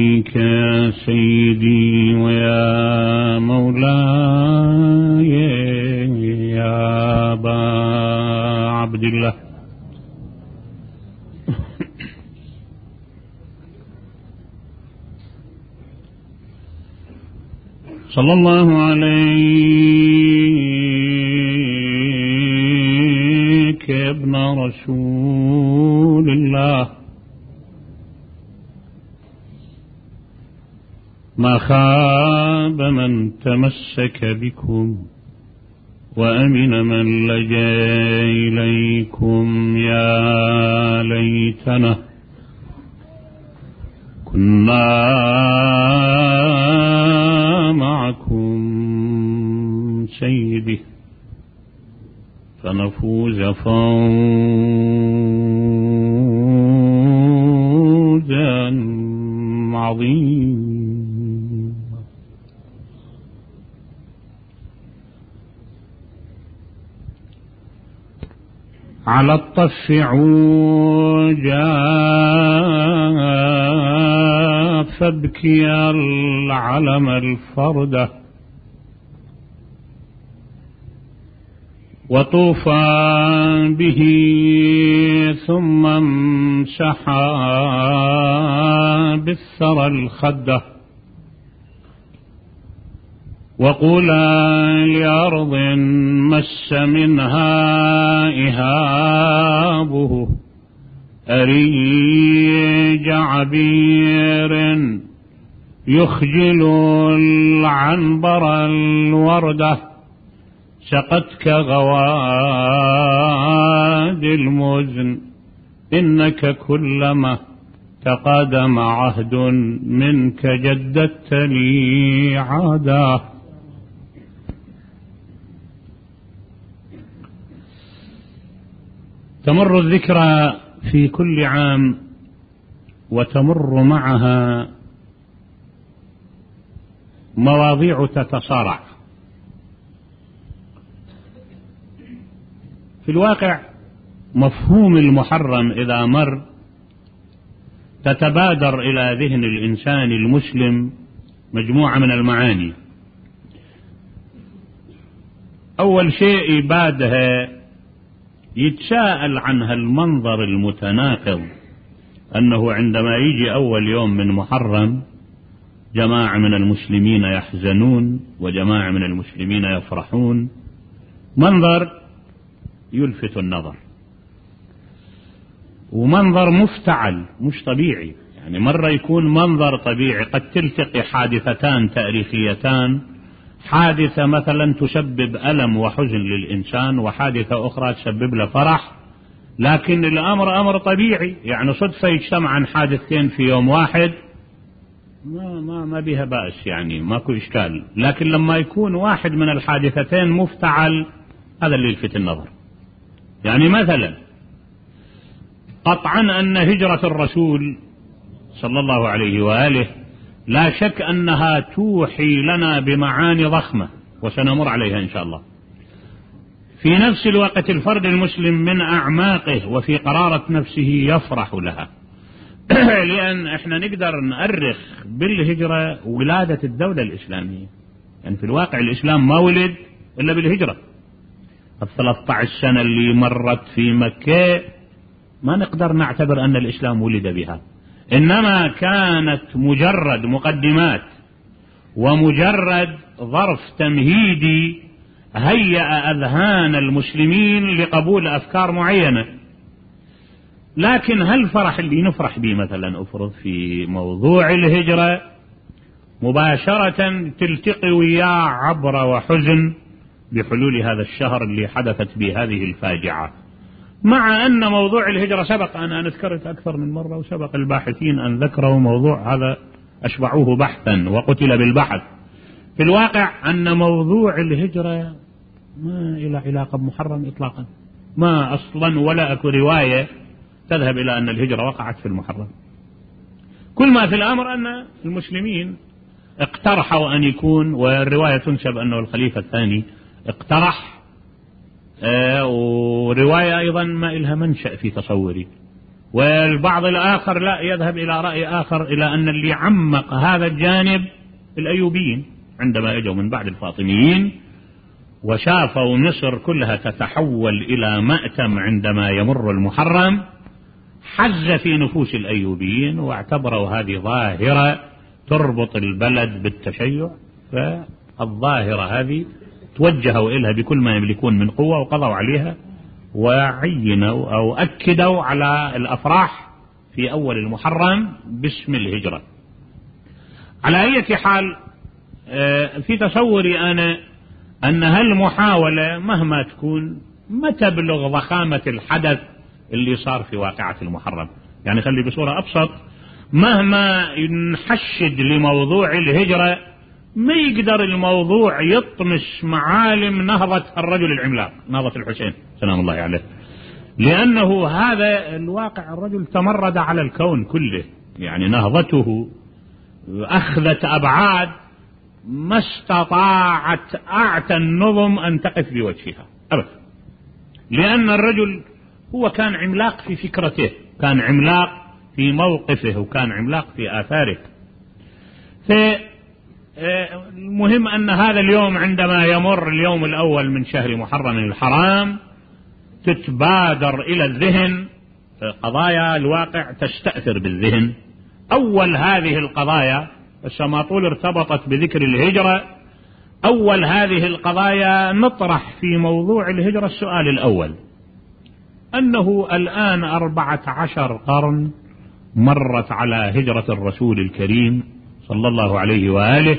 إليك يا سيدي ويا مولاي يا أبا عبد الله، صلى الله عليك يا ابن رسول الله. ما خاب من تمسك بكم وأمن من لجأ إليكم. يا ليتنا كنا معكم سيدي فنفوز فوزا عظيما. على الطف عوجا فابكي العلم الفردة وطوفا به ثم امسحا بالثرى الخدة وقولا لأرض مس منها إهابه أريج عبير يخجل العنبر الوردة سقتك غواد المزن إنك كلما تقادم عهد منك جددت لي عاداه. تمر الذكرى في كل عام وتمر معها مواضيع تتصارع. في الواقع مفهوم المحرم إذا مر تتبادر إلى ذهن الإنسان المسلم مجموعة من المعاني. أول شيء يبادها يتساءل عنها المنظر المتناقض، أنه عندما يجي أول يوم من محرم جماعة من المسلمين يحزنون وجماعة من المسلمين يفرحون، منظر يلفت النظر ومنظر مفتعل مش طبيعي. يعني مرة يكون منظر طبيعي، قد تلتقي حادثتان تاريخيتان، حادثة مثلا تسبب ألم وحزن للإنسان وحادثة أخرى تسبب له فرح، لكن الأمر أمر طبيعي. يعني صدفة يجتمعن حادثتين في يوم واحد ما بها بأس، يعني ماكو إشكال. لكن لما يكون واحد من الحادثتين مفتعل هذا اللي يلفت النظر. يعني مثلا قطعا أن هجرة الرسول صلى الله عليه وآله لا شك أنها توحي لنا بمعاني ضخمة وسنمر عليها إن شاء الله. في نفس الوقت الفرد المسلم من أعماقه وفي قرارة نفسه يفرح لها لأن احنا نقدر نأرخ بالهجرة ولادة الدولة الإسلامية. يعني في الواقع الإسلام ما ولد إلا بالهجرة. 13 سنة اللي مرت في مكة ما نقدر نعتبر أن الإسلام ولد بها، إنما كانت مجرد مقدمات ومجرد ظرف تمهيدي هيأ أذهان المسلمين لقبول أفكار معينة. لكن هل فرح اللي نفرح به مثلا أفرض في موضوع الهجرة مباشرة تلتقي وياه عبرة وحزن بحلول هذا الشهر اللي حدثت به هذه الفاجعة، مع أن موضوع الهجرة سبق أنا ذكرت أكثر من مرة وسبق الباحثين أن ذكروا موضوع هذا أشبعوه بحثا وقتل بالبحث. في الواقع أن موضوع الهجرة ما إلى علاقة بمحرم إطلاقا، ما أصلا ولا أكو رواية تذهب إلى أن الهجرة وقعت في المحرم. كل ما في الأمر أن المسلمين اقترحوا أن يكون، والرواية تنسب أنه الخليفة الثاني اقترح، ورواية أيضا ما إلها منشأ في تصوري والبعض الآخر لا، يذهب إلى رأي آخر، إلى أن اللي عمق هذا الجانب الأيوبيين عندما اجوا من بعد الفاطميين وشافوا مصر كلها تتحول إلى مأتم عندما يمر المحرم، حز في نفوس الأيوبيين واعتبروا هذه ظاهرة تربط البلد بالتشيع، فالظاهرة هذه توجهوا إليها بكل ما يملكون من قوة وقضوا عليها، وعينوا أو أكدوا على الأفراح في أول المحرم باسم الهجرة. على أي حال، في تصوري أنا أن هالمحاولة مهما تكون ما تبلغ ضخامة الحدث اللي صار في واقعة المحرم. يعني خلي بصورة أبسط، مهما نحشد لموضوع الهجرة ما يقدر الموضوع يطمس معالم نهضة الرجل العملاق، نهضة الحسين سلام الله عليه، لأنه هذا الواقع الرجل تمرد على الكون كله. يعني نهضته أخذت أبعاد ما استطاعت أعتى النظم أن تقف بوجهها أبدا، لأن الرجل هو كان عملاق في فكرته، كان عملاق في موقفه، وكان عملاق في آثاره. المهم أن هذا اليوم عندما يمر اليوم الأول من شهر محرم الحرام تتبادر إلى الذهن قضايا الواقع تستأثر بالذهن. أول هذه القضايا، بس ما طول ارتبطت بذكر الهجرة، أول هذه القضايا نطرح في موضوع الهجرة السؤال الأول، أنه الآن 14 قرن مرت على هجرة الرسول الكريم صلى الله عليه وآله.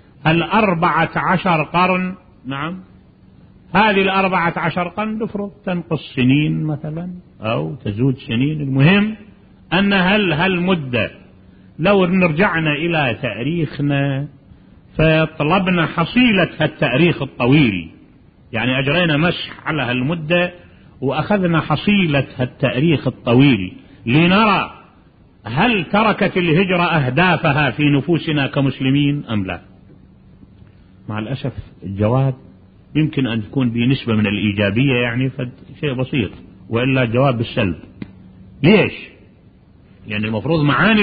14 قرن، نعم، هذه 14 قرن نفرض تنقص سنين مثلا أو تزود سنين، المهم أن هالمدة لو نرجعنا إلى تاريخنا فطلبنا حصيلة هالتاريخ الطويل، يعني أجرينا مسح على هالمدة وأخذنا حصيلة هالتاريخ الطويل لنرى هل تركت الهجرة أهدافها في نفوسنا كمسلمين أم لا. مع الأسف الجواب يمكن أن تكون بنسبة من الإيجابية، يعني شيء بسيط، وإلا الجواب بالسلب. ليش؟ يعني المفروض معاني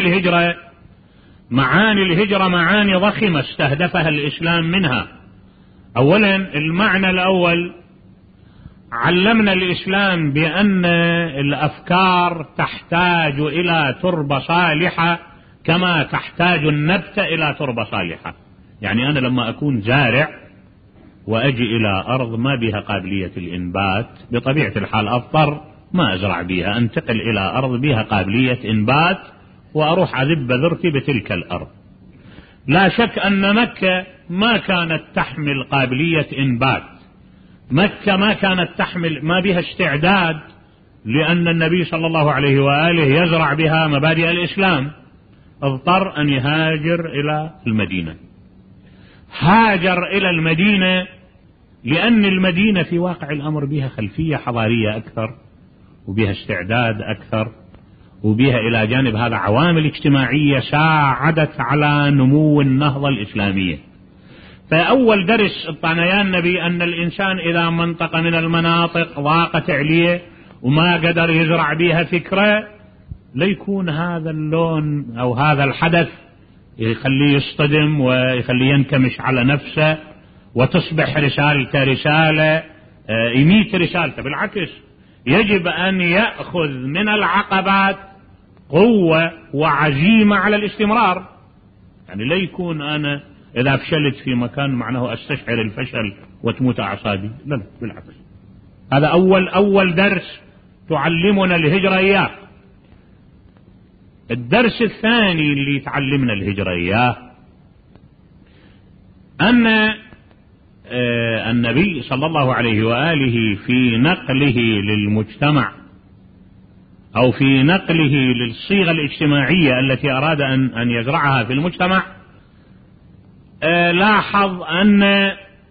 الهجرة معاني ضخمة استهدفها الإسلام منها. أولا المعنى الأول، علمنا الإسلام بأن الأفكار تحتاج إلى تربة صالحة كما تحتاج النبتة إلى تربة صالحة. يعني أنا لما أكون زارع وأجي إلى أرض ما بها قابلية الإنبات، بطبيعة الحال أضطر ما أزرع بها، أنتقل إلى أرض بها قابلية إنبات وأروح أذب بذرتي بتلك الأرض. لا شك أن مكة ما كانت تحمل قابلية إنبات، مكة ما كانت تحمل، ما بها استعداد، لأن النبي صلى الله عليه وآله يزرع بها مبادئ الإسلام، اضطر أن يهاجر إلى المدينة. هاجر إلى المدينة لأن المدينة في واقع الأمر بها خلفية حضارية أكثر، وبها استعداد أكثر، وبها إلى جانب هذا عوامل اجتماعية ساعدت على نمو النهضة الإسلامية. فأول درس اعطانا النبي أن الإنسان إذا منطقة من المناطق ضاقت عليه وما قدر يزرع بها فكرة، ليكون هذا اللون أو هذا الحدث يخليه يصطدم ويخليه ينكمش على نفسه وتصبح رسالته رسالة يميت رسالته. بالعكس، يجب أن يأخذ من العقبات قوة وعزيمة على الاستمرار. يعني لا يكون أنا إذا فشلت في مكان معناه أستشعر الفشل وتموت أعصابي، لا، بالعكس. هذا أول درس تعلمنا الهجرة إياه. الدرس الثاني اللي تعلمنا الهجرة إياه أن النبي صلى الله عليه وآله في نقله للمجتمع أو في نقله للصيغة الاجتماعية التي أراد أن يزرعها في المجتمع، لاحظ أن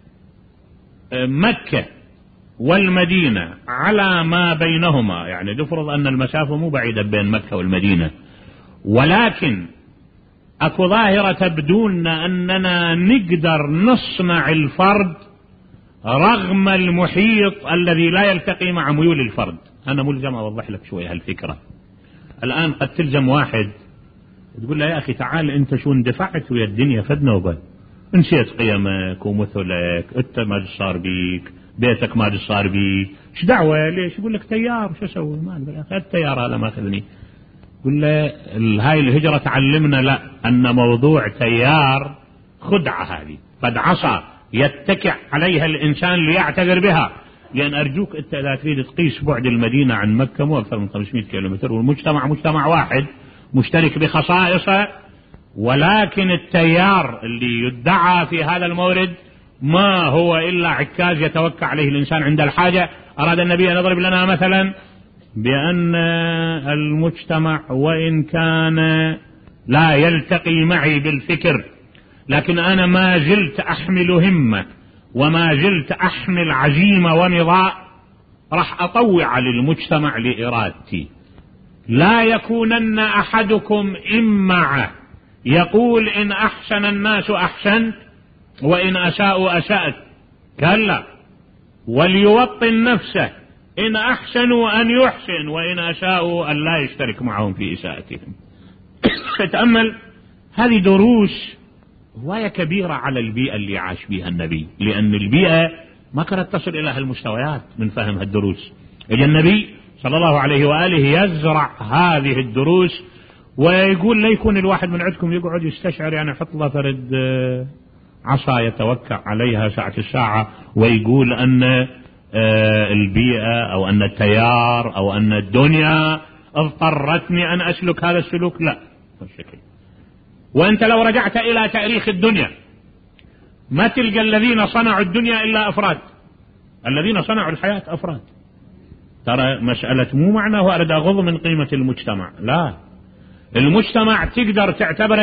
مكة والمدينة على ما بينهما، يعني نفرض أن المسافة مو بعيدة بين مكة والمدينة، ولكن أكو ظاهرة تبدو لنا أننا نقدر نصنع الفرد رغم المحيط الذي لا يلتقي مع ميول الفرد. أنا ملزم أوضح لك شوية هالفكرة. الآن قد تلزم واحد تقول له يا أخي تعال أنت شو اندفعت ويا الدنيا فدنا وبل، نسيت قيمك ومثلك، أنت ما صار بيك، بيتك ما صار بيك، ايش دعوة ليش؟ يقول لك تيار، شو أسوي؟ ما أقول يا التيار هذا ما أخذني. قل له هاي الهجرة تعلمنا لا، أن موضوع تيار خدعة، هذه قد عصى يتكع عليها الإنسان ليعتذر بها. لأن أرجوك أنت إذا تريد تقيس بعد المدينة عن مكة مو أكثر من 500 كيلومتر، والمجتمع مجتمع واحد مشترك بخصائصه، ولكن التيار اللي يدعى في هذا المورد ما هو إلا عكاز يتوكع عليه الإنسان عند الحاجة. أراد النبي أن يضرب لنا مثلا بأن المجتمع وإن كان لا يلتقي معي بالفكر، لكن أنا ما زلت أحمل همة وما زلت أحمل عزيمة ونضاء، راح أطوع للمجتمع لإرادتي. لا يكونن أحدكم إمعة يقول إن أحسن الناس أحسنت وإن أساءوا أسأت، كلا، وليوطن نفسه إن أحسنوا أن يحسن وإن أساءوا أن لا يشترك معهم في إساءتهم. فتأمل هذه دروس هواية كبيرة على البيئة اللي عاش بها النبي، لأن البيئة ما كانت تصل إلى هالمستويات من فهم هالدروس. إجا النبي صلى الله عليه وآله يزرع هذه الدروس، ويقول لا يكون الواحد من عندكم يقعد يستشعر يعني حط له فرد عصا يتوكع عليها ساعة الساعة ويقول أن البيئة أو أن التيار أو أن الدنيا اضطرتني أن أسلك هذا السلوك. لا بالشكل. وأنت لو رجعت إلى تاريخ الدنيا ما تلقى الذين صنعوا الدنيا إلا أفراد، الذين صنعوا الحياة أفراد. ترى مسألة مو معناه أريد أغض من قيمة المجتمع، لا، المجتمع تقدر تعتبره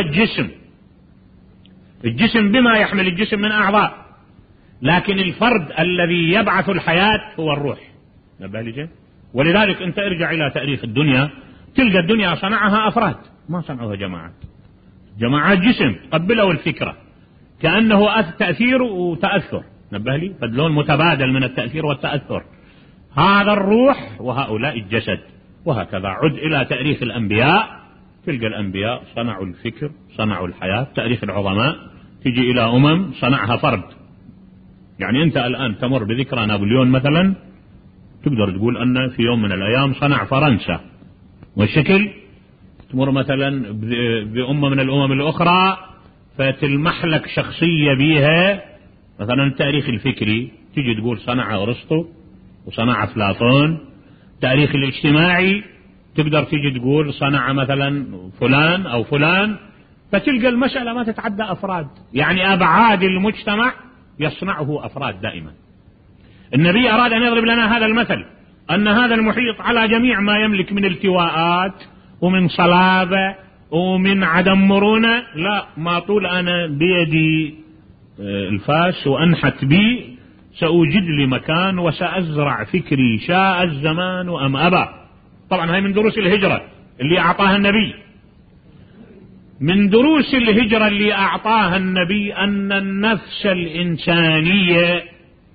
الجسم بما يحمل الجسم من أعضاء، لكن الفرد الذي يبعث الحياة هو الروح. ولذلك أنت ارجع إلى تاريخ الدنيا تلقى الدنيا صنعها أفراد ما صنعوها جماعات. جماعات جسم قبلوا الفكرة كأنه تأثير وتأثر، نبه لي فدلون متبادل من التأثير والتأثر، هذا الروح وهؤلاء الجسد. وهكذا عد إلى تاريخ الأنبياء تلقى الأنبياء صنعوا الفكر صنعوا الحياة. تاريخ العظماء تجي إلى صنعها فرد. يعني أنت الآن تمر بذكرى نابليون مثلا تقدر تقول أن في يوم من الأيام صنع فرنسا، والشكل تمر مثلا بأمة من الأمم الأخرى فتلمح لك شخصية بيها مثلا التاريخ الفكري تجي تقول صنع أرسطو وصنع أفلاطون. التاريخ الاجتماعي تقدر تيجي تقول صنع مثلا فلان أو فلان، فتلقى المسألة ما تتعدى أفراد، يعني أبعاد المجتمع يصنعه أفراد دائما. النبي أراد أن يضرب لنا هذا المثل أن هذا المحيط على جميع ما يملك من التواءات ومن صلابة ومن عدم مرونة، لا، ما طول أنا بيدي الفاس وأنحت بي سأوجد لي مكان وسأزرع فكري شاء الزمان أم أبى. طبعا هاي من دروس الهجرة اللي أعطاها النبي. من دروس الهجرة اللي أعطاها النبي أن النفس الإنسانية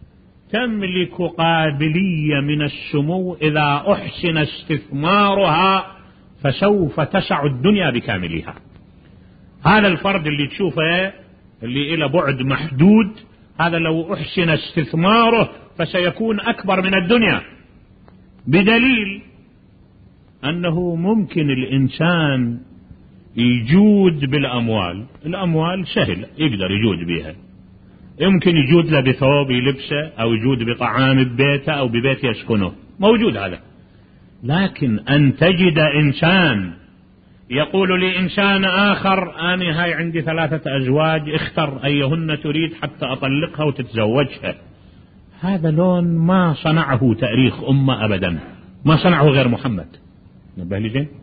تملك قابلية من السمو إذا أحسن استثمارها فسوف تسع الدنيا بكاملها. هذا الفرد اللي تشوفه اللي إلى بعد محدود هذا لو أحسن استثماره فسيكون أكبر من الدنيا، بدليل أنه ممكن الإنسان يجود بالأموال. الأموال سهل يقدر يجود بها، يمكن يجود له بثوب يلبسه أو يجود بطعام ببيته أو ببيت يسكنه، موجود هذا. لكن أن تجد إنسان يقول لإنسان آخر أنا هاي عندي 3 أزواج اختر أيهن تريد حتى أطلقها وتتزوجها، هذا لون ما صنعه تاريخ أمة أبدا، ما صنعه غير محمد. نبه لي زين،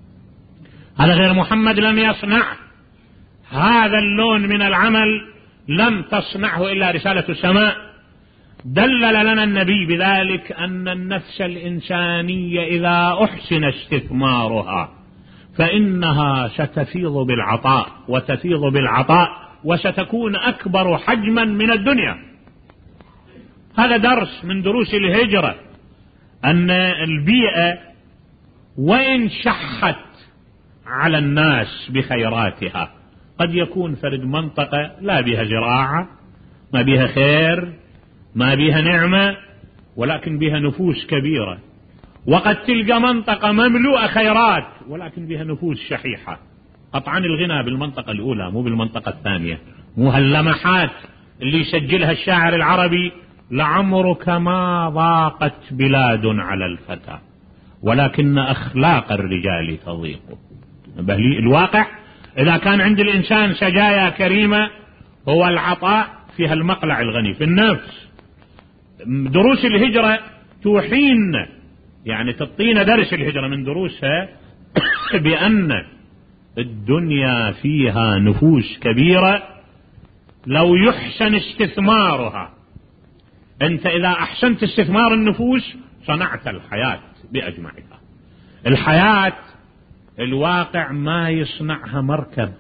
هذا غير محمد لم يصنع هذا اللون من العمل، لم تصنعه إلا رسالة السماء. دلل لنا النبي بذلك أن النفس الإنسانية إذا أحسن استثمارها فإنها ستفيض بالعطاء وتفيض بالعطاء وستكون أكبر حجما من الدنيا. هذا درس من دروس الهجرة، أن البيئة وإن شحت على الناس بخيراتها. قد يكون فرد منطقة لا بها زراعة، ما بها خير، ما بها نعمة، ولكن بها نفوس كبيرة. وقد تلقى منطقة مملوءة خيرات ولكن بها نفوس شحيحة. قطعا الغنى بالمنطقة الأولى مو بالمنطقة الثانية، مو هاللمحات اللي يسجلها الشاعر العربي: لعمرك ما ضاقت بلاد على الفتى ولكن أخلاق الرجال تضيق. الواقع إذا كان عند الإنسان سجايا كريمة هو العطاء فيها المقلع الغني في النفس. دروس الهجرة توحين، يعني تعطينا درس الهجرة من دروسها بأن الدنيا فيها نفوس كبيرة لو يحسن استثمارها. أنت إذا أحسنت استثمار النفوس صنعت الحياة بأجمعها. الحياة الواقع ما يصنعها مركب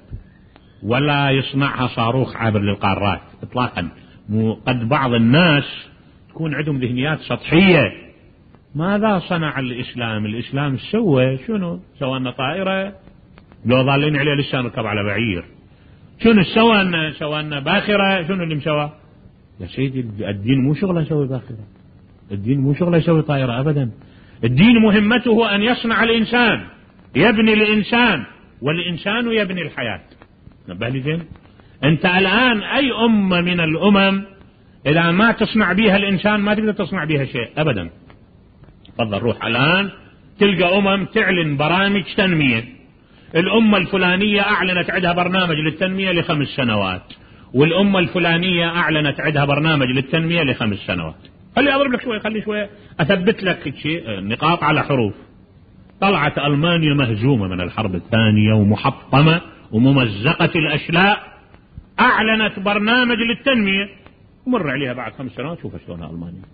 ولا يصنعها صاروخ عابر للقارات إطلاقا. قد بعض الناس تكون عندهم ذهنيات سطحية. ماذا صنع الإسلام؟ الإسلام سوى شنو؟ سوى لنا طائرة لو ظالين عليه لسه نركب على بعير. شنو سوى لنا باخرة؟ شنو اللي مسوى؟ يا سيدي الدين مو شغله يسوي باخرة، الدين مو شغله يسوي طائرة أبدا. الدين مهمته أن يصنع الإنسان، يبني الإنسان، والإنسان يبني الحياة. نبه لي زين. أنت الآن أي أمة من الأمم إذا ما تصنع بها الإنسان ما تقدر تصنع بها شيء أبدا. تفضل روح الآن تلقى تعلن برامج تنمية. الأمة الفلانية أعلنت عندها برنامج للتنمية ل5 سنوات، والأمة الفلانية أعلنت عندها برنامج للتنمية ل5 سنوات. خلي أضرب لك شوية، خلي شوية أثبت لك شيء نقاط على حروف. طلعت ألمانيا مهزومة من الحرب الثانية ومحطمة وممزقة الأشلاء، أعلنت برنامج للتنمية، مر عليها بعد 5 سنوات شوف شلونها ألمانيا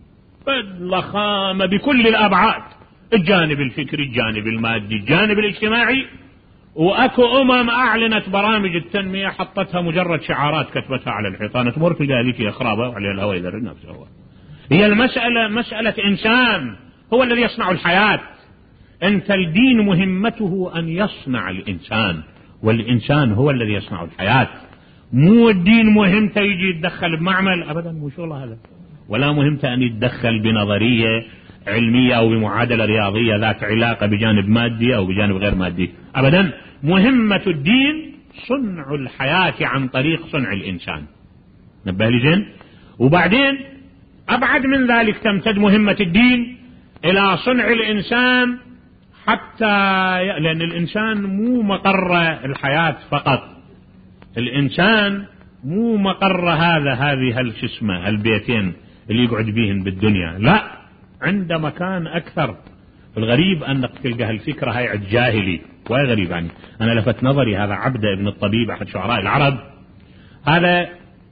ضخامة بكل الأبعاد، الجانب الفكري، الجانب المادي، الجانب الاجتماعي. وأكو أعلنت برامج التنمية حطتها مجرد شعارات كتبتها على الحيطان، تمر تلقى ذيك يا خرابة وعليها الهواء يذر نفسه. هي المسألة مسألة إنسان هو الذي يصنع الحياة. أنت الدين مهمته أن يصنع الإنسان، والإنسان هو الذي يصنع الحياة. مو الدين مهمته يجي يتدخل بمعمل أبدا، مو شغله هذا، ولا مهمته أن يتدخل بنظرية علمية أو بمعادلة رياضية ذات علاقة بجانب مادي أو بجانب غير مادي أبدا. مهمة الدين صنع الحياة عن طريق صنع الإنسان. نبه لي زين. وبعدين أبعد من ذلك تمتد مهمة الدين إلى صنع الإنسان، حتى لأن الإنسان مو مقر الحياة فقط، الإنسان مو مقر هذه الجسمة البيتين اللي يقعد بيهن بالدنيا، لا، عنده مكان أكثر. الغريب أنك تلقى الفكرة هاي عند جاهلي، وهي غريب يعني. أنا لفت نظري هذا عبدة ابن الطبيب أحد شعراء العرب، هذا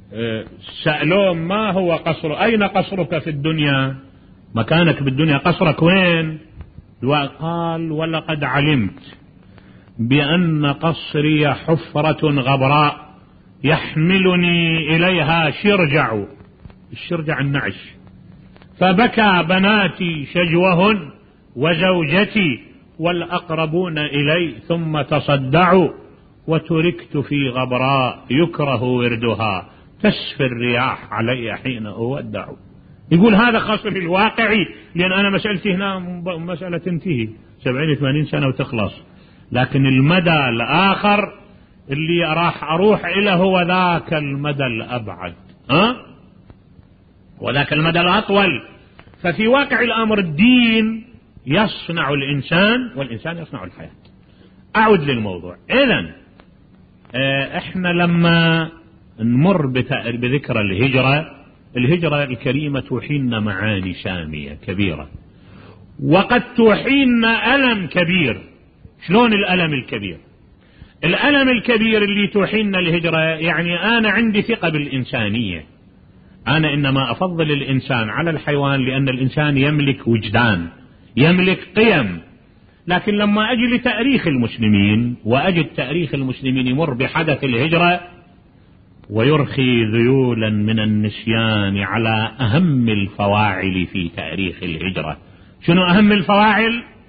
سألوه ما هو قصر، أين قصرك في الدنيا؟ مكانك بالدنيا قصرك وين؟ وقال ولقد علمت بأن قصري حفرة غبراء يحملني إليها شرجع، الشرجع النعش، فبكى بناتي شجوهن وزوجتي والأقربون إلي ثم تصدعوا، وتركت في غبراء يكره وردها تسفي الرياح علي حين أودع. يقول هذا خاص في الواقعي، لأن أنا مسألتي هنا مسألة تنتهي 70-80 سنة وتخلص، لكن المدى الآخر اللي راح أروح إليه هو ذاك المدى الأبعد، وذاك المدى الأطول. ففي واقع الأمر الدين يصنع الإنسان والإنسان يصنع الحياة. أعود للموضوع. إذن إحنا لما نمر بذكر الهجرة الكريمة توحينا معاني سامية كبيرة، وقد توحينا ألم كبير. شلون الألم الكبير؟ الألم الكبير اللي توحينا الهجرة، يعني أنا عندي ثقة بالإنسانية، أنا إنما أفضل الإنسان على الحيوان لأن الإنسان يملك وجدان، يملك قيم. لكن لما أجي لتاريخ المسلمين وأجد تاريخ المسلمين يمر بحدث الهجرة ويرخي ذيولا من النسيان على أهم الفواعل في تاريخ الهجرة. شنو أهم الفواعل؟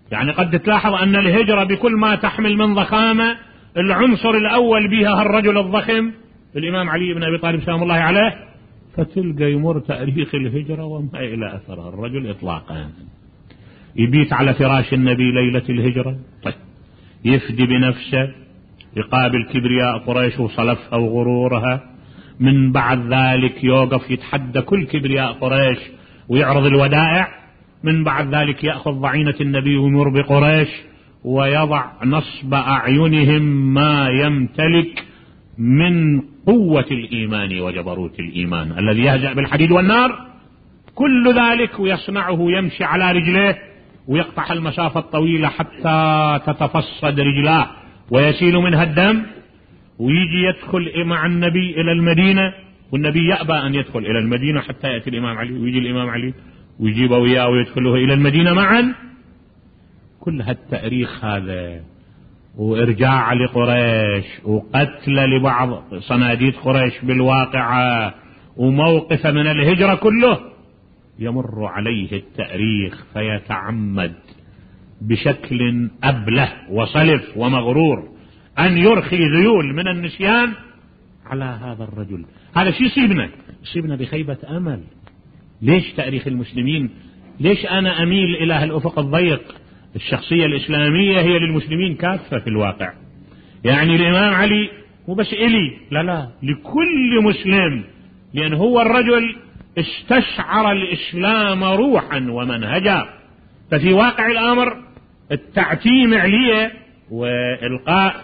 يعني قد تلاحظ أن الهجرة بكل ما تحمل من ضخامة، العنصر الأول بها الرجل الضخم الإمام علي بن أبي طالب سلام الله عليه، فتلقى يمر تاريخ الهجرة وما إلى أثرها الرجل إطلاقا. يبيت على فراش النبي ليلة الهجرة، طيب يفدي بنفسه يقابل كبرياء قريش وصلفها وغرورها، من بعد ذلك يوقف يتحدى كل كبرياء قريش ويعرض الودائع، من بعد ذلك يأخذ ضعينة النبي ويمر بقريش ويضع نصب أعينهم ما يمتلك من قوة الإيمان وجبروت الإيمان الذي يهزأ بالحديد والنار، كل ذلك ويصنعه يمشي على رجليه ويقطع المسافة الطويلة حتى تتفصد رجلاه ويسيل منها الدم، ويجي يدخل مع النبي إلى المدينة، والنبي يأبى أن يدخل إلى المدينة حتى يأتي الإمام علي، ويجي الإمام علي ويجيبه وياه ويدخله إلى المدينة معا. كل هالتاريخ هذا وإرجاع لقريش وقتل لبعض صناديد قريش بالواقعة وموقف من الهجرة، كله يمر عليه التاريخ فيتعمد بشكل أبله وصلف ومغرور أن يرخي ذيول من النسيان على هذا الرجل. هذا شيء يصيبنا بخيبة أمل. ليش تاريخ المسلمين؟ ليش أنا أميل إلى الأفق الضيق؟ الشخصية الإسلامية هي للمسلمين كافة في الواقع، يعني الإمام علي مو بس إلي، لا لكل مسلم، لأن هو الرجل استشعر الإسلام روحا ومنهجا. ففي واقع الأمر التعتيم عليه وإلقاء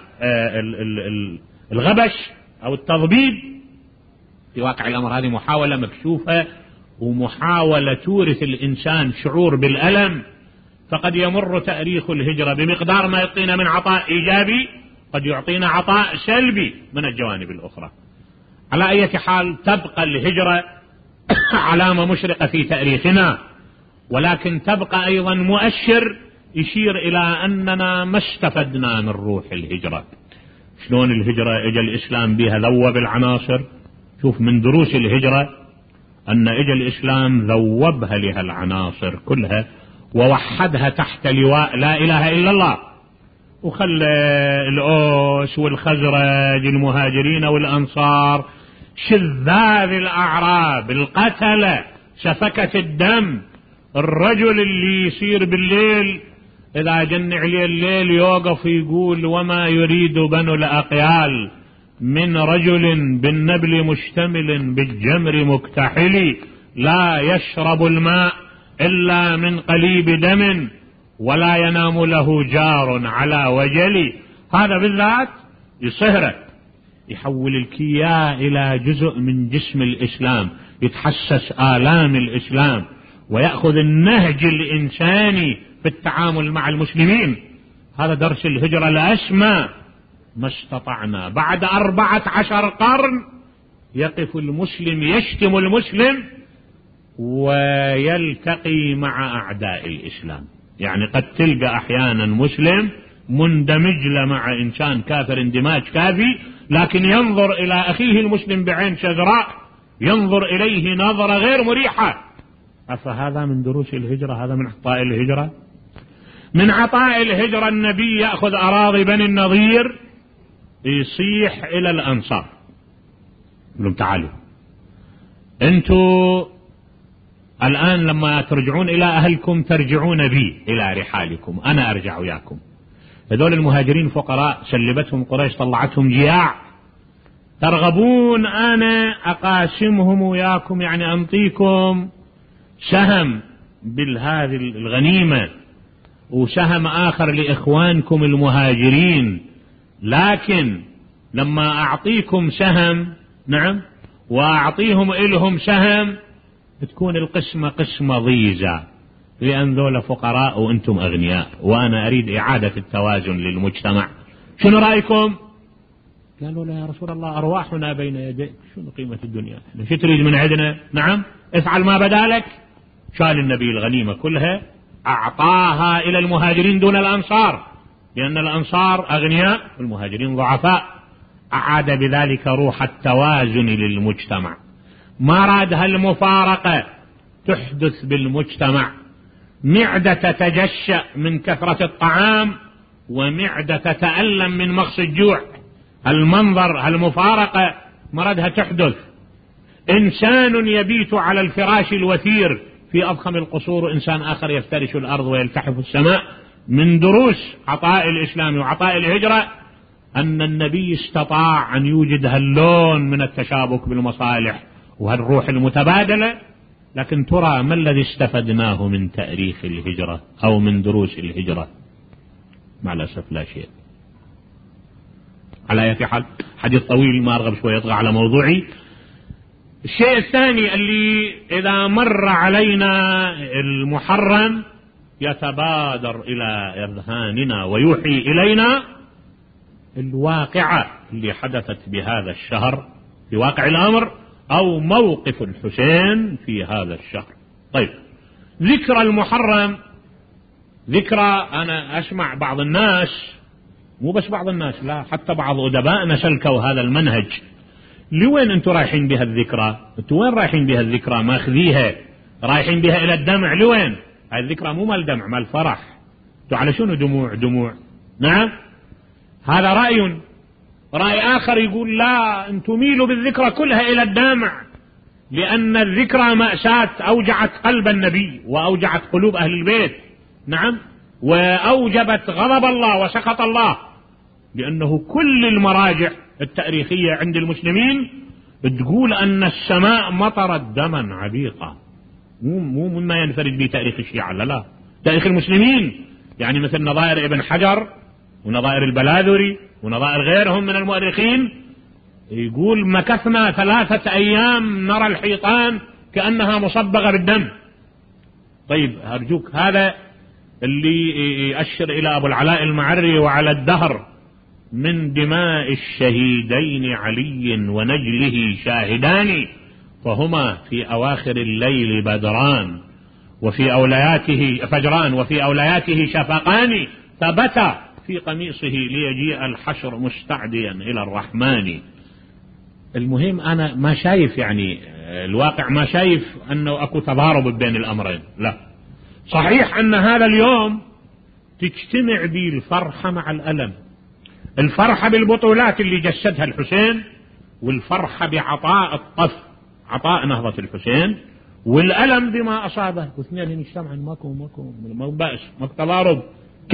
الغبش أو التضبيب في واقع الأمر هذه محاولة مكشوفة ومحاولة تورث الإنسان شعور بالألم. فقد يمر تاريخ الهجرة بمقدار ما يعطينا من عطاء إيجابي، قد يعطينا عطاء سلبي من الجوانب الأخرى. على أي حال تبقى الهجرة علامة مشرقة في تاريخنا، ولكن تبقى أيضا مؤشر يشير إلى أننا ما استفدنا من روح الهجرة. شلون الهجرة اجى الإسلام بها ذوب العناصر؟ شوف من دروس الهجرة أن اجى الإسلام ذوبها لها العناصر كلها ووحدها تحت لواء لا إله إلا الله، وخلى الأوس والخزرج المهاجرين والأنصار شذاذ الأعراب القتلة سفكة الدم، الرجل اللي يصير بالليل إذا جن عليه الليل يوقف يقول وما يريد بنو الأقيال من رجل بالنبل مشتمل بالجمر مكتحل، لا يشرب الماء إلا من قليب دم ولا ينام له جار على وجل. هذا بالذات يصهره، يحول الكياء إلى جزء من جسم الإسلام، يتحسس آلام الإسلام ويأخذ النهج الإنساني في التعامل مع المسلمين. هذا درس الهجرة الأسمى. ما استطعنا بعد 14 قرن يقف المسلم يشتم المسلم ويلتقي مع أعداء الإسلام. يعني قد تلقى أحيانا مسلم مندمج مع إنسان كافر اندماج كافي، لكن ينظر إلى أخيه المسلم بعين شذراء، ينظر إليه نظرة غير مريحة. أفهذا من دروس الهجرة؟ هذا من عطاء الهجرة. من عطاء الهجرة النبي يأخذ أراضي بني النضير يصيح إلى الأنصار، يقول لهم تعالوا أنتوا الآن لما ترجعون إلى أهلكم ترجعون بي إلى رحالكم، أنا أرجع وياكم. هذول المهاجرين فقراء سلبتهم قريش طلعتهم جياع، ترغبون أنا أقاسمهم وياكم، يعني أنطيكم سهم بالهذه الغنيمة وسهم آخر لإخوانكم المهاجرين، لكن لما أعطيكم سهم نعم وأعطيهم إلهم سهم تكون القسمة قسمة ضيزة، لأن ذولا فقراء وأنتم أغنياء وأنا أريد إعادة التوازن للمجتمع. شنو رأيكم؟ قالوا لا يا رسول الله أرواحنا بين يديك، شنو قيمة الدنيا، شو تريد من عندنا؟ نعم افعل ما بدالك. شال النبي الغنيمة كلها أعطاها إلى المهاجرين دون الأنصار، لأن الأنصار أغنياء والمهاجرين ضعفاء. أعاد بذلك روح التوازن للمجتمع. ما راد هالمفارقة تحدث بالمجتمع، معدة تتجشأ من كثرة الطعام، ومعدة تتألم من مغص الجوع. المنظر، هالمفارقة مرضها تحدث. إنسان يبيت على الفراش الوثير في أضخم القصور، وإنسان آخر يفترش الأرض ويلتحف السماء. من دروس عطاء الإسلام وعطاء الهجرة أن النبي استطاع أن يوجد هاللون من التشابك بالمصالح وهالروح المتبادلة. لكن ترى ما الذي استفدناه من تاريخ الهجرة أو من دروس الهجرة؟ مع الأسف لا شيء. على أي حال، حديث طويل ما أرغب شوي يطغى على موضوعي. الشيء الثاني اللي إذا مر علينا المحرم يتبادر إلى إذهاننا ويوحي إلينا الواقعة اللي حدثت بهذا الشهر في واقع الأمر، أو موقف الحسين في هذا الشهر. طيب، ذكرى المحرم، ذكرى أنا أسمع بعض الناس، مو بس بعض الناس، لا حتى بعض أدبائنا سلكوا هذا المنهج. لوين أنتوا رايحين بها الذكرى؟ أنتوا وين رايحين بها الذكرى؟ ماخذيها رايحين بها إلى الدمع. لوين؟ هذه الذكرى مو مال دمع، مال فرح. أنتوا على شنو دموع؟ نعم، هذا رأي آخر يقول لا، أنتوا ميلوا بالذكرى كلها إلى الدمع، لأن الذكرى مأساة أوجعت قلب النبي وأوجعت قلوب أهل البيت. نعم، وأوجبت غضب الله وسخط الله، لأنه كل المراجع التاريخية عند المسلمين تقول أن السماء مطرت دما عبيقا. مو مما ينفرد به تاريخ الشيعة، لا، تاريخ المسلمين. يعني مثل نظائر ابن حجر ونظائر البلاذري ونظائر غيرهم من المؤرخين، يقول مكثنا 3 أيام نرى الحيطان كأنها مصبغة بالدم. طيب أرجوك، هذا اللي يؤشر إلى أبو العلاء المعري وعلى الدهر من دماء الشهيدين علي ونجله شاهدان، فهما في أواخر الليل بدران وفي أولياته فجران وفي أولياته شفقان، ثبت في قميصه ليجيء الحشر مستعديا إلى الرحمن. المهم أنا ما شايف، يعني الواقع ما شايف أنه أكو تضارب بين الأمرين، لا. صحيح أن هذا اليوم تجتمع به الفرحة مع الألم، الفرحة بالبطولات اللي جسدها الحسين، والفرحة بعطاء الطف، عطاء نهضة الحسين، والألم بما أصابه، واثنين يجتمعن ماكو بأس، ماكو تضارب.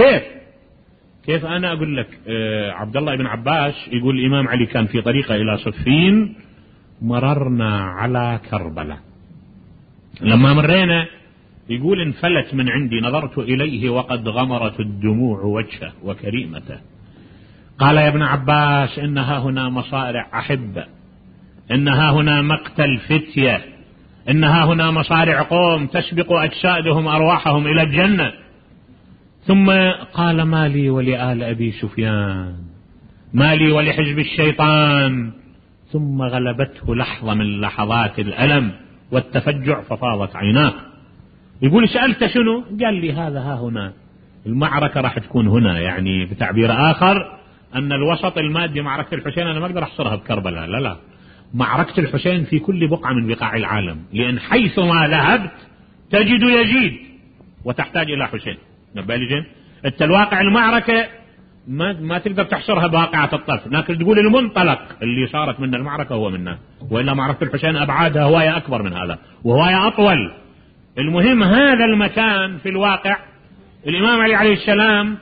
كيف أنا أقول لك، عبد الله بن عباس يقول الإمام علي كان في طريقه إلى صفين، مررنا على كربلاء، لما مرينا يقول انفلت من عندي، نظرت إليه وقد غمرت الدموع وجهه وكريمته. قال يا ابن عباس، إنها هنا مصارع أحبة، إنها هنا مقتل فتية، إنها هنا مصارع قوم تسبق أجسادهم أرواحهم إلى الجنة. ثم قال ما لي ولآل أبي سفيان، ما لي ولحزب الشيطان. ثم غلبته لحظة من لحظات الألم والتفجع ففاضت عيناه. يقول سألت شنو؟ قال لي هذا ها هنا، المعركة راح تكون هنا. يعني بتعبير آخر أن الوسط المادي معركة الحسين أنا ما أقدر أحصرها بكربلاء، لا، معركة الحسين في كل بقعة من بقاع العالم، لأن حيثما ذهبت تجد يزيد وتحتاج إلى حسين. نبالي انت الواقع المعركة ما تقدر تحصرها بواقعة الطرف، لكن تقول المنطلق اللي صارت من المعركة هو منها، وإلا معركة الحسين أبعادها هواية أكبر من هذا وهواية أطول. المهم هذا المكان في الواقع الإمام علي عليه السلام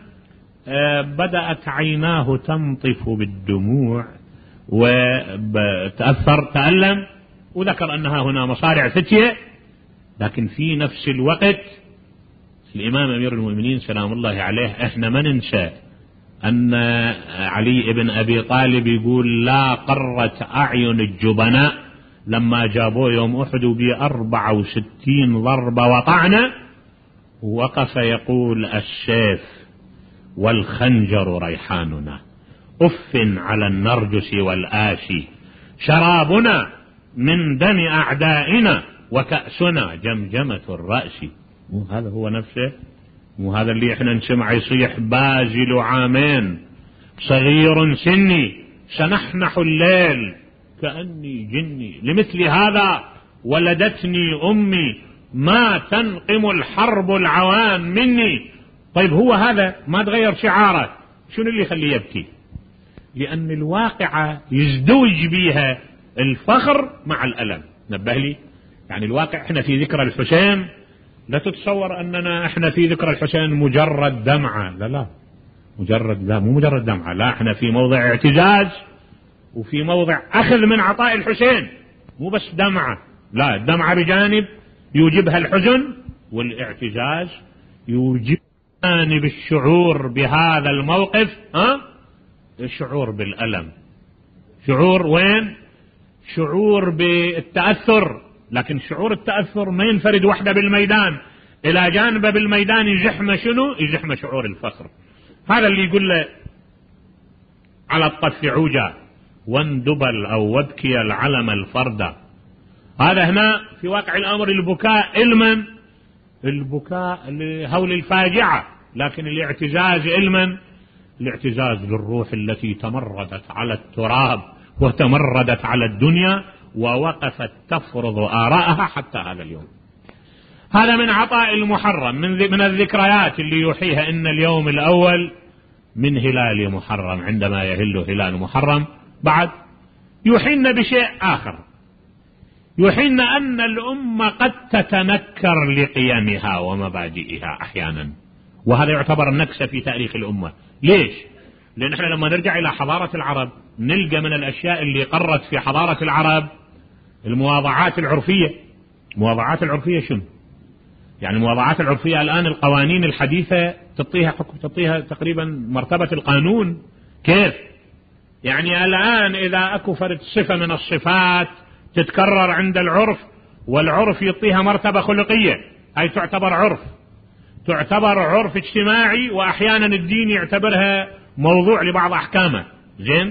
بدأت عيناه تنطف بالدموع وتأثر تألم، وذكر أنها هنا مصارع فتية. لكن في نفس الوقت الإمام أمير المؤمنين سلام الله عليه، إحنا ما ننسى أن علي بن أبي طالب يقول لا قرت أعين الجبناء لما جابوه يوم أحد ب64 ضربة وطعنة، وقف يقول السيف والخنجر ريحاننا، أف على النرجس والآسي، شرابنا من دم أعدائنا وكأسنا جمجمة الرأس. مو هذا هو نفسه؟ مو هذا اللي احنا نسمع يصيح بازل عامين صغير سني سنحنح الليل كأني جني، لمثل هذا ولدتني أمي ما تنقم الحرب العوان مني. طيب هو هذا ما تغير شعاره، شنو اللي يخليه يبكي؟ لأن الواقعة يزدوج بيها الفخر مع الألم. نبه لي، يعني الواقع احنا في ذكرى الحسين، لا تتصور أننا احنا في ذكرى الحسين مجرد دمعة، لا مو مجرد دمعة، لا احنا في موضع اعتزاز وفي موضع أخذ من عطاء الحسين، مو بس دمعة، لا الدمعة بجانب يوجبها الحزن، والاعتزاز يوجب جانب الشعور بهذا الموقف الشعور بالألم. شعور وين؟ شعور بالتأثر، لكن شعور التأثر ما ينفرد وحده بالميدان، إلى جانبه بالميدان يزحمه شنو؟ يزحمه شعور الفخر. هذا اللي يقول له على الطف عوجا واندبل أو وابكي العلم الفردة. هذا هنا في واقع الأمر البكاء علما، البكاء لهول الفاجعة، لكن الاعتزاز علما، الاعتزاز للروح التي تمردت على التراب وتمردت على الدنيا ووقفت تفرض آراءها حتى هذا اليوم. هذا من عطاء المحرم، من الذكريات اللي يوحيها إن اليوم الأول من هلال محرم، عندما يهل هلال محرم. بعد يوحينا بشيء آخر، يوحينا أن الأمة قد تتنكر لقيمها ومبادئها أحيانا، وهذا يعتبر النكسة في تاريخ الأمة. ليش؟ لأن احنا لما نرجع إلى حضارة العرب نلقى من الأشياء اللي قرت في حضارة العرب المواضعات العرفية. المواضعات العرفية شنو؟ يعني المواضعات العرفية الآن القوانين الحديثة تعطيها حكم، تعطيها تقريبا مرتبة القانون. كيف؟ يعني الآن إذا أكو فرد صفة من الصفات تتكرر عند العرف، والعرف يعطيها مرتبة خلقية، هاي تعتبر عرف، تعتبر عرف اجتماعي، وأحيانا الدين يعتبرها موضوع لبعض أحكامه. زين؟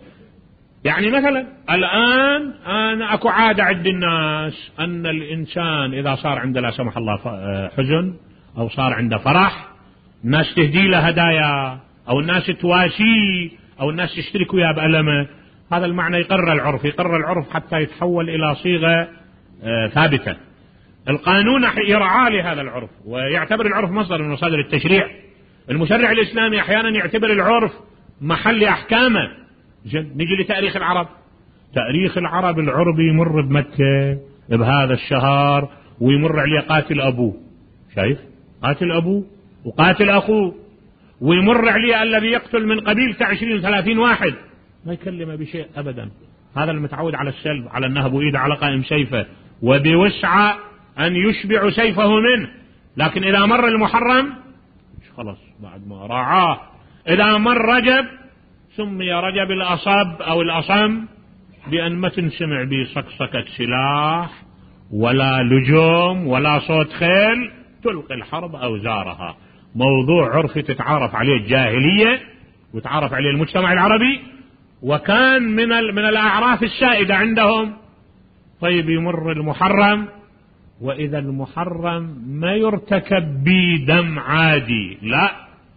يعني مثلا الآن أنا أكو عادة عند الناس أن الإنسان إذا صار عنده لا سمح الله حزن أو صار عنده فرح، الناس تهدي له هدايا، أو الناس تواسيه، أو الناس تشترك وياه بألمه. هذا المعنى يقرر العرف، يقرر العرف حتى يتحول إلى صيغة ثابتة. القانون يرعى لهذا العرف ويعتبر العرف مصدر من مصادر التشريع. المشرع الإسلامي أحيانا يعتبر العرف محل أحكامه. نجي لتاريخ العرب. تاريخ العرب العربي يمر بمكة بهذا الشهر ويمر عليه قاتل أبوه، شايف؟ قاتل أبوه وقاتل أخوه، ويمر عليه الذي يقتل من قبيلته 20-30 واحد، ما يكلمه بشيء أبدا. هذا المتعود على السلب، على النهب، وإيد على قائم سيفه، وبوسع أن يشبع سيفه منه. لكن إذا مر المحرم خلاص بعد ما راعاه، إذا مر رجب سمي رجب الأصاب أو الأصم بأن ما تنسمع به صكصكة سلاح ولا لجوم ولا صوت خيل تلقي الحرب أوزارها. موضوع عرفي تتعارف عليه الجاهلية وتعارف عليه المجتمع العربي، وكان من الأعراف السائدة عندهم. طيب يمر المحرم، وإذا المحرم ما يرتكب به دم عادي، لا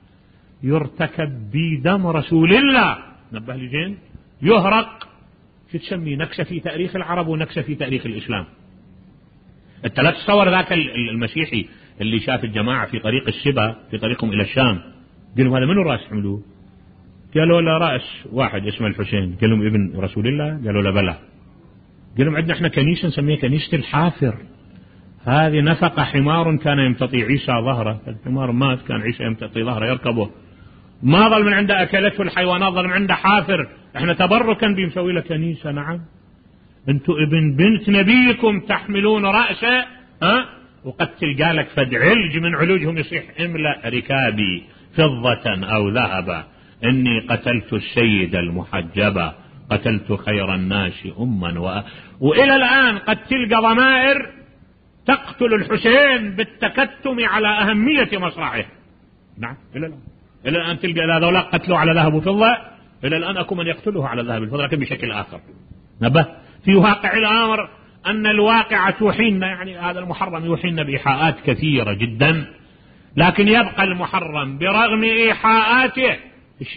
يرتكب به دم رسول الله. نبه لي زين، يهرق. شو تسميه؟ نكسة في تاريخ العرب ونكسة في تاريخ الإسلام. انت لا تتصور ذاك المسيحي اللي شاف الجماعة في طريق السبا في طريقهم إلى الشام، قال لهم هذا منو راس حملوه؟ قالوا له رأس واحد اسمه الحسين. قال لهم ابن رسول الله؟ قالوا له بلى. قال لهم عندنا احنا كنيسة نسميها كنيسة الحافر، هذه نفق حمار كان يمتطي عيسى ظهره، الحمار مات كان عيسى يمتطي ظهره يركبه، ما ظل من عنده أكلته الحيوانات، ظل من عنده حافر، احنا تبركا بمسوي له كنيسة. نعم انتو ابن بنت نبيكم تحملون رأسه، وقد تلقى لك فد علج من علوجهم يصيح املأ ركابي فضة أو ذهبا، إني قتلت السيد المحجبة، قتلت خير الناس أما وإلى الآن قد تلقى ضمائر تقتل الحسين بالتكتم على أهمية مصرعه. نعم إلى الآن تلقى هذولا قتلوا على ذهب وفضة، إلى الآن أكو من يقتله على ذهب والفضة لكن بشكل آخر. نبه في واقع الأمر أن الواقع توحينا، يعني هذا المحرم يوحينا بإيحاءات كثيرة جدا، لكن يبقى المحرم برغم إيحاءاته إيش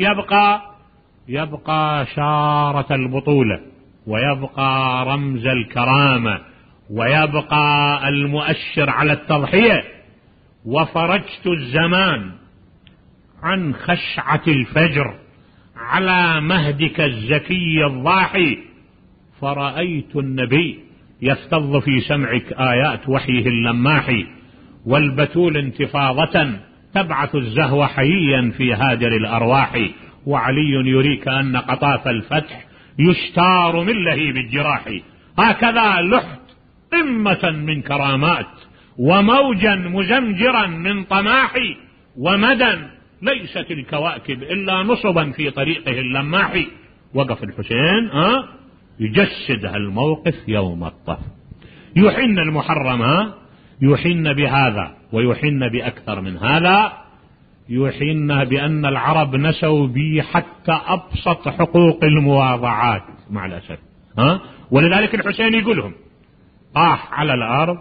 يبقى شارة البطولة، ويبقى رمز الكرامة، ويبقى المؤشر على التضحية. وفرجت الزمان عن خشعة الفجر على مهدك الزكي الضاحي، فرأيت النبي يفتض في سمعك آيات وحيه اللماح، والبتول انتفاضة تبعث الزهو حييا في هادر الأرواح، وعلي يريك أن قطاف الفتح يشتار من لهيب الجراح. هكذا لحت قمة من كرامات، وموجا مزمجرا من طماح، ومدى ليست الكواكب إلا نصبا في طريقه اللماح. وقف الحسين يجسد الموقف يوم الطف، يحن المحرم، يحن بهذا ويحن بأكثر من هذا، يحن بأن العرب نسوا بي حتى أبسط حقوق المواضعات مع الأسف. ولذلك الحسين يقولهم طاح على الأرض،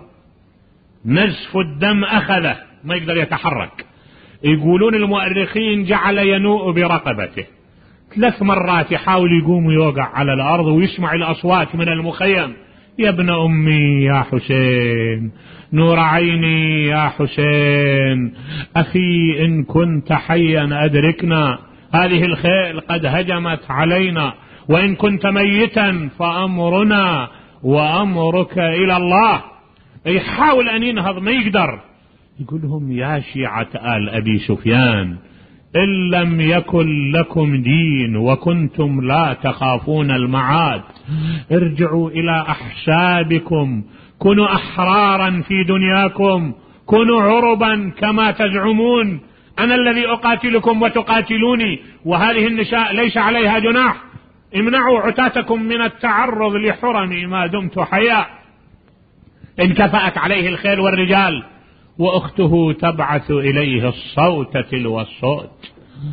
نزف الدم أخذه، ما يقدر يتحرك. يقولون المؤرخين جعل ينوء برقبته 3 مرات، يحاول يقوم ويوقع على الأرض ويسمع الأصوات من المخيم: يا ابن أمي يا حسين، نور عيني يا حسين، أخي إن كنت حيا أدركنا، هذه الخيل قد هجمت علينا، وإن كنت ميتا فأمرنا وأمرك إلى الله. يحاول أن ينهض ما يقدر. يقول لهم: يا شيعة آل أبي سفيان، إن لم يكن لكم دين وكنتم لا تخافون المعاد، ارجعوا إلى أحسابكم، كونوا أحرارا في دنياكم، كونوا عربا كما تزعمون. أنا الذي أقاتلكم وتقاتلوني، وهذه النساء ليس عليها جناح. امنعوا عتاتكم من التعرض لحرمي ما دمت حيا. انكفأت عليه الخيل والرجال، وأخته تبعث إليه الصوت تلو الصوت: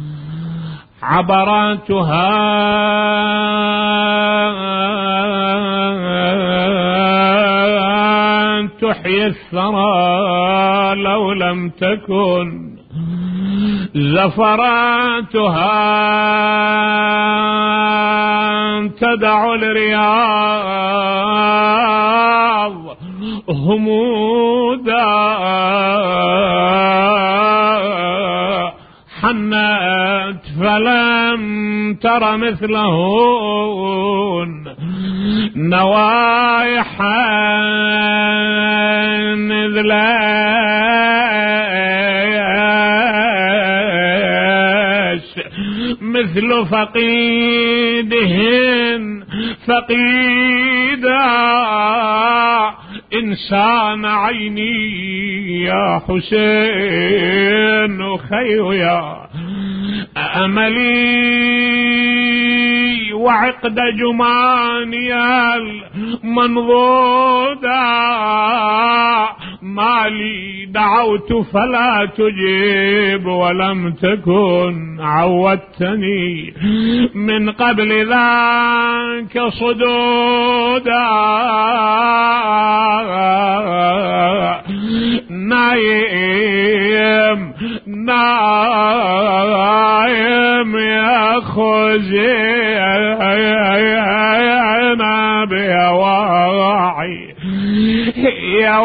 عبراتها تحيي الثرى لو لم تكن، زفراتها تدع الرياض همودا، حنت فلم تر مثلهن، نوايحا إذ ليش مثل فقيدهن فقيدا، إنسان عيني يا حسين خيويا، أملي وعقد جماني المنضودا، مالي دعوت فلا تجيب ولم تكن، عودتني من قبل ذاك صدودا، نايم نايم يا خزينا بيواعي يا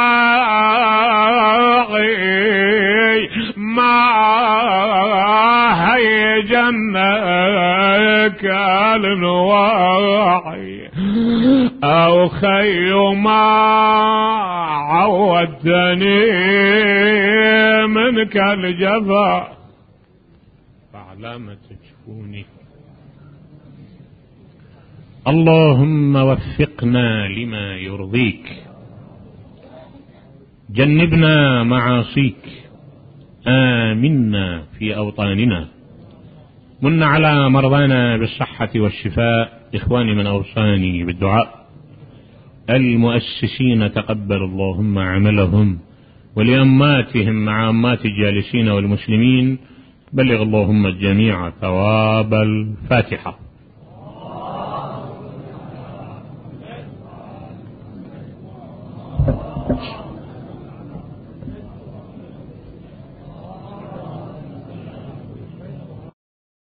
واعي، ما هي جنك النواعي، أو خي ما عودتني منك الجفا، فعلامة تشفوني. اللهم وفقنا لما يرضيك، جنبنا معاصيك، آمنا في أوطاننا، من على مرضانا بالصحة والشفاء، إخواني من أوصاني بالدعاء، المؤسسين تقبل اللهم عملهم، ولأماتهم مع أمات الجالسين والمسلمين بلغ اللهم الجميع ثواب الفاتحة.